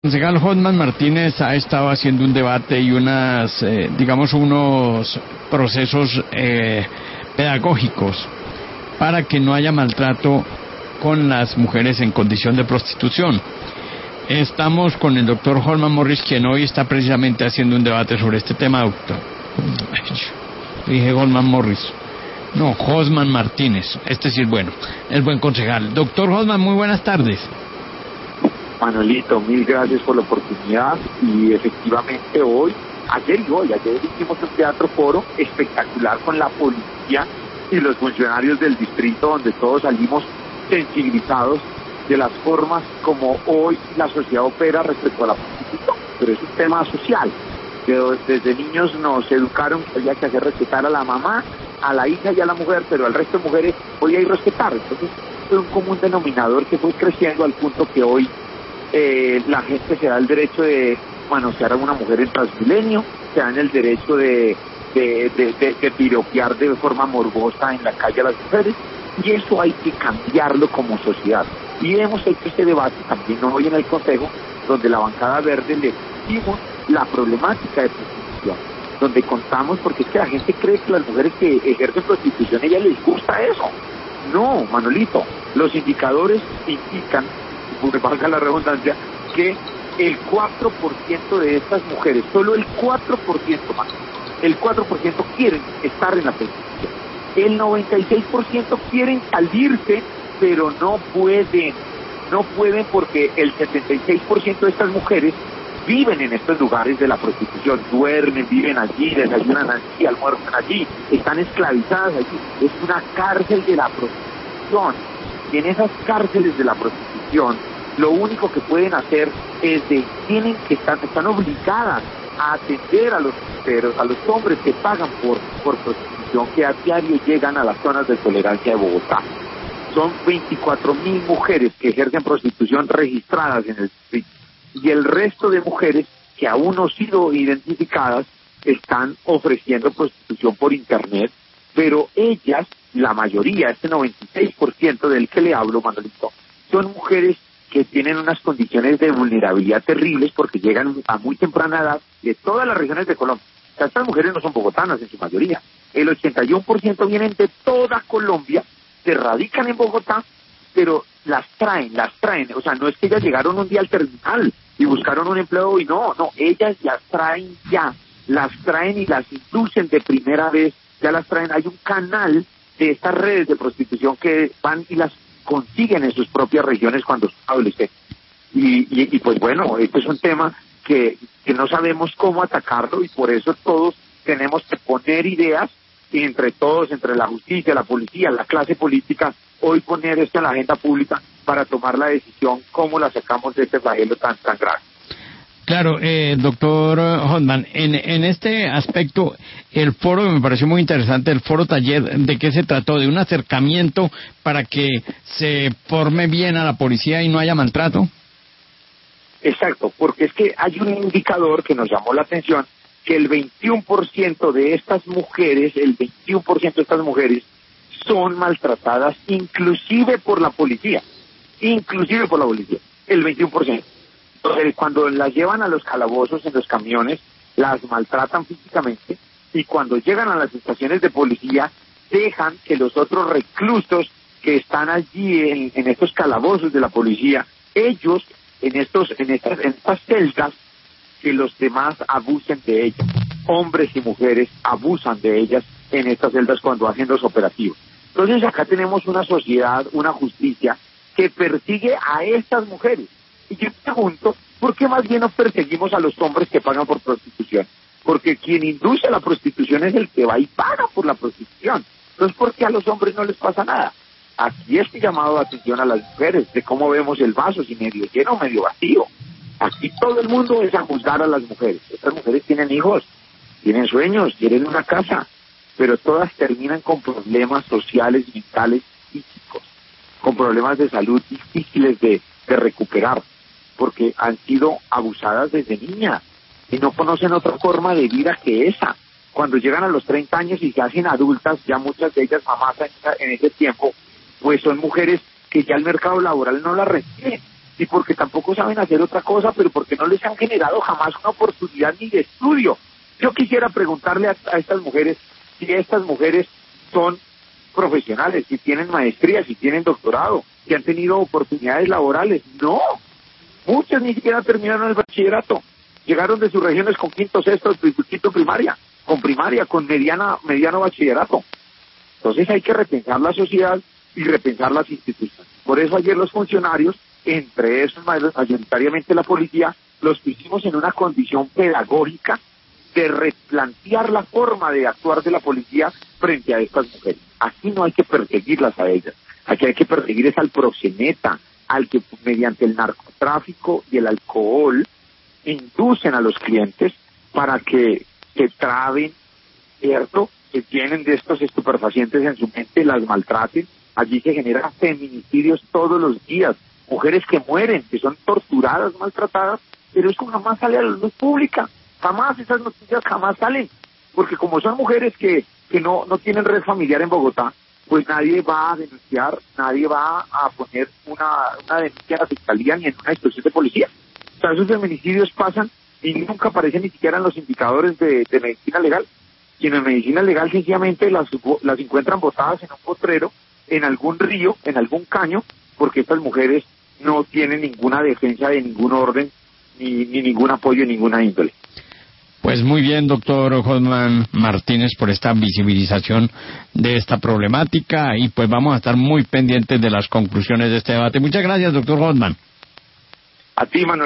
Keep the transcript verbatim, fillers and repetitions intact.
concejal Hotman Martínez ha estado haciendo un debate y unas, eh, digamos, unos procesos eh, pedagógicos para que no haya maltrato con las mujeres en condición de prostitución. Estamos con el doctor Holman Morris, quien hoy está precisamente haciendo un debate sobre este tema, doctor. Ay, dije Holman Morris. No, Hotman Martínez. Este sí es bueno, es buen concejal. Doctor Hotman, muy buenas tardes. Manolito, mil gracias por la oportunidad y efectivamente hoy, ayer y hoy, ayer hicimos un teatro foro espectacular con la policía y los funcionarios del distrito, donde todos salimos sensibilizados de las formas como hoy la sociedad opera respecto a la prostitución, pero es un tema social. Desde niños nos educaron que había que hacer respetar a la mamá, a la hija y a la mujer, pero al resto de mujeres podía ir respetar. Entonces fue un común denominador que fue creciendo al punto que hoy Eh, la gente se da el derecho de manosear a una mujer en Transmilenio, se dan el derecho de, de, de, de, de piropear de forma morbosa en la calle a las mujeres, y eso hay que cambiarlo como sociedad. Y hemos hecho este debate también hoy en el Consejo, donde la bancada verde le dimos la problemática de prostitución, donde contamos, porque es que la gente cree que las mujeres que ejercen prostitución, a ellas les gusta eso. No, Manolito, los indicadores indican, me valga la redundancia, que el cuatro por ciento de estas mujeres, solo el cuatro por ciento más, el cuatro por ciento quieren estar en la prostitución. El noventa y seis por ciento quieren salirse, pero no pueden, no pueden porque el setenta y seis por ciento de estas mujeres viven en estos lugares de la prostitución, duermen, viven allí, desayunan allí, almuerzan allí, están esclavizadas allí. Es una cárcel de la prostitución. Y en esas cárceles de la prostitución, lo único que pueden hacer es de, tienen que estar, están obligadas a atender a los mujeres, a los hombres que pagan por, por prostitución, que a diario llegan a las zonas de tolerancia de Bogotá. Son veinticuatro mil mujeres que ejercen prostitución registradas en el distrito, y el resto de mujeres que aún no han sido identificadas están ofreciendo prostitución por internet, pero ellas, la mayoría, este noventa y seis por ciento del que le hablo, Manolito, son mujeres que tienen unas condiciones de vulnerabilidad terribles porque llegan a muy temprana edad de todas las regiones de Colombia. O sea, estas mujeres no son bogotanas en su mayoría. El ochenta y uno por ciento vienen de toda Colombia, se radican en Bogotá, pero las traen, las traen. O sea, no es que ellas llegaron un día al terminal y buscaron un empleo y no, no, ellas las traen ya, las traen y las inducen de primera vez, ya las traen. Hay un canal de estas redes de prostitución que van y las consiguen en sus propias regiones cuando son adolescentes. Y, y, y pues bueno, este es un tema que, que no sabemos cómo atacarlo, y por eso todos tenemos que poner ideas, y entre todos, entre la justicia, la policía, la clase política, hoy poner esto en la agenda pública para tomar la decisión cómo la sacamos de este flagelo tan, tan grave. Claro, eh, doctor Hotman, en, en este aspecto, el foro me pareció muy interesante, el foro taller, ¿de qué se trató? ¿De un acercamiento para que se forme bien a la policía y no haya maltrato? Exacto, porque es que hay un indicador que nos llamó la atención, que el veintiuno por ciento de estas mujeres, el veintiuno por ciento de estas mujeres son maltratadas inclusive por la policía, inclusive por la policía, el veintiuno por ciento. Entonces, cuando las llevan a los calabozos en los camiones, las maltratan físicamente, y cuando llegan a las estaciones de policía, dejan que los otros reclusos que están allí en, en estos calabozos de la policía, ellos en estos en estas, en estas celdas, que los demás abusen de ellas. Hombres y mujeres abusan de ellas en estas celdas cuando hacen los operativos. Entonces acá tenemos una sociedad, una justicia que persigue a estas mujeres. Y yo pregunto, ¿por qué más bien no perseguimos a los hombres que pagan por prostitución? Porque quien induce a la prostitución es el que va y paga por la prostitución. Entonces, ¿por qué a los hombres no les pasa nada? Aquí estoy llamado de atención a las mujeres, de cómo vemos el vaso, si medio lleno o medio vacío. Aquí todo el mundo es a juzgar a las mujeres. Estas mujeres tienen hijos, tienen sueños, quieren una casa, pero todas terminan con problemas sociales, mentales, físicos, con problemas de salud difíciles de, de recuperar, porque han sido abusadas desde niñas y no conocen otra forma de vida que esa. Cuando llegan a los treinta años y se hacen adultas, ya muchas de ellas mamás en, en ese tiempo, pues son mujeres que ya el mercado laboral no las recibe, y porque tampoco saben hacer otra cosa, pero porque no les han generado jamás una oportunidad ni de estudio. Yo quisiera preguntarle a, a estas mujeres si estas mujeres son profesionales, si tienen maestría, si tienen doctorado, si han tenido oportunidades laborales. No, muchas ni siquiera terminaron el bachillerato, llegaron de sus regiones con quinto, sexto, quinto primaria, con primaria, con mediana, mediano bachillerato. Entonces hay que repensar la sociedad y repensar las instituciones. Por eso ayer los funcionarios, entre esos mayoritariamente la policía, los pusimos en una condición pedagógica de replantear la forma de actuar de la policía frente a estas mujeres. Así no hay que perseguirlas a ellas. Aquí hay que perseguir es al proxeneta, al que mediante el narcotráfico y el alcohol inducen a los clientes para que se traben, ¿cierto?, que tienen de estos estupefacientes en su mente, las maltraten. Allí se generan feminicidios todos los días, mujeres que mueren, que son torturadas, maltratadas, pero eso jamás sale a la luz pública, jamás, esas noticias jamás salen, porque como son mujeres que, que no, no tienen red familiar en Bogotá, pues nadie va a denunciar, nadie va a poner una, una denuncia a la fiscalía ni en una instrucción de policía. O sea, esos feminicidios pasan y nunca aparecen ni siquiera en los indicadores de, de medicina legal, sino en medicina legal sencillamente las, las encuentran botadas en un potrero, en algún río, en algún caño, porque estas mujeres no tienen ninguna defensa de ningún orden, ni, ni ningún apoyo de ninguna índole. Pues muy bien, doctor Hoffman Martínez, por esta visibilización de esta problemática, y pues vamos a estar muy pendientes de las conclusiones de este debate. Muchas gracias, doctor Hoffman. A ti, Manuel.